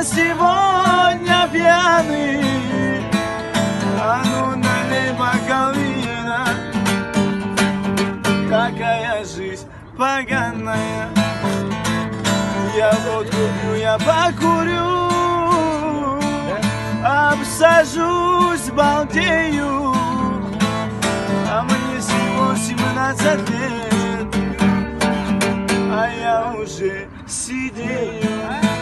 сегодня пьяный. А ну налей бокал вина. Такая жизнь поганая. Я водку пью, я покурю, обсажусь, балдею. А мне всего 17 лет, а я уже сидею.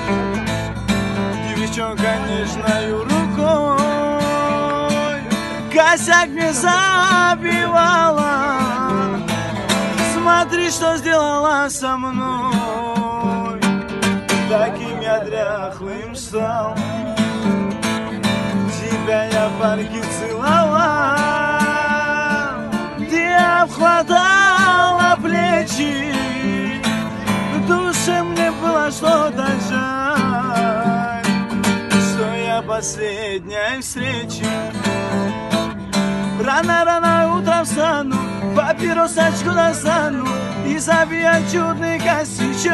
Девчонка нежною рукой косяк мне забивала. Смотри, что сделала со мной. Таким я дряхлым стал. Тебя я в парке целовал. Ты обхватала плечи. В душе мне было что-то жаль, что я последняя встреча. Рано-рано утром встану, папиросочку достану и забью чудный косячок.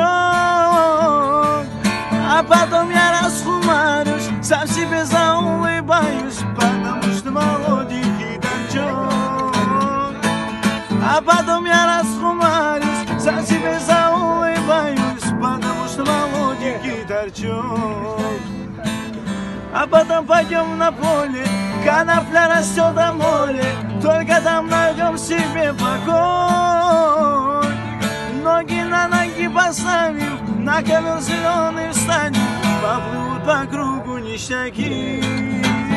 А потом я расхумарюсь, сам себе заулыбаюсь, потому что молоденький торчок. А потом я расхумарюсь, сам себе заулыбаюсь, потому что молоденький торчок. А потом пойдем на поле, конопля растет до моря, только там найдем себе покой. Ноги на ноги поставим, на ковер зеленый встанем, поплывут по кругу ништяки.